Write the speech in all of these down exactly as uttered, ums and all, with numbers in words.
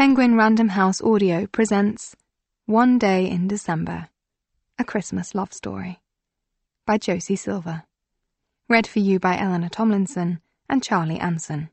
Penguin Random House Audio presents One Day in December, A Christmas Love Story by Josie Silver. Read for you by Eleanor Tomlinson and Charlie Anson.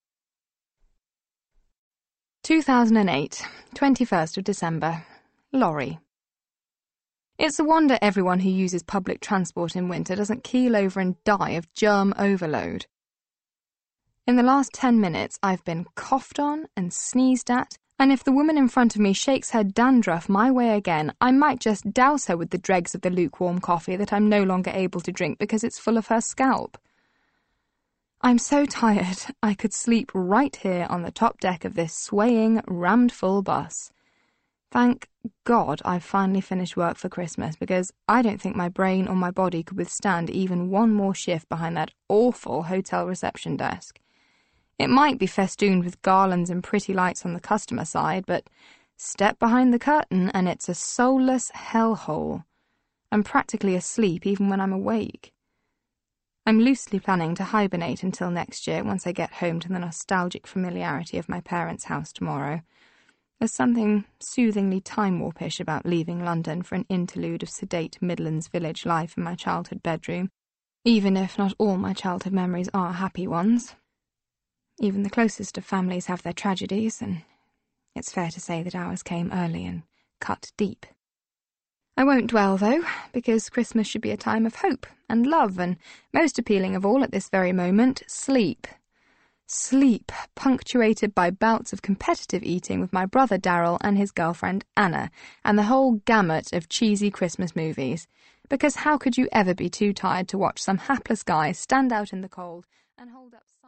two thousand eight, twenty-first of December, Laurie. It's a wonder everyone who uses public transport in winter doesn't keel over and die of germ overload. In the last ten minutes, I've been coughed on and sneezed at, and if the woman in front of me shakes her dandruff my way again, I might just douse her with the dregs of the lukewarm coffee that I'm no longer able to drink because it's full of her scalp. I'm so tired, I could sleep right here on the top deck of this swaying, rammed-full bus. Thank God I've finally finished work for Christmas, because I don't think my brain or my body could withstand even one more shift behind that awful hotel reception desk. It might be festooned with garlands and pretty lights on the customer side, but step behind the curtain and it's a soulless hellhole. I'm practically asleep even when I'm awake. I'm loosely planning to hibernate until next year once I get home to the nostalgic familiarity of my parents' house tomorrow. There's something soothingly time-warpish about leaving London for an interlude of sedate Midlands village life in my childhood bedroom, even if not all my childhood memories are happy ones. Even the closest of families have their tragedies, and it's fair to say that ours came early and cut deep. I won't dwell, though, because Christmas should be a time of hope and love, and, most appealing of all at this very moment, sleep. Sleep, punctuated by bouts of competitive eating with my brother Darryl and his girlfriend Anna, and the whole gamut of cheesy Christmas movies, because how could you ever be too tired to watch some hapless guy stand out in the cold and hold up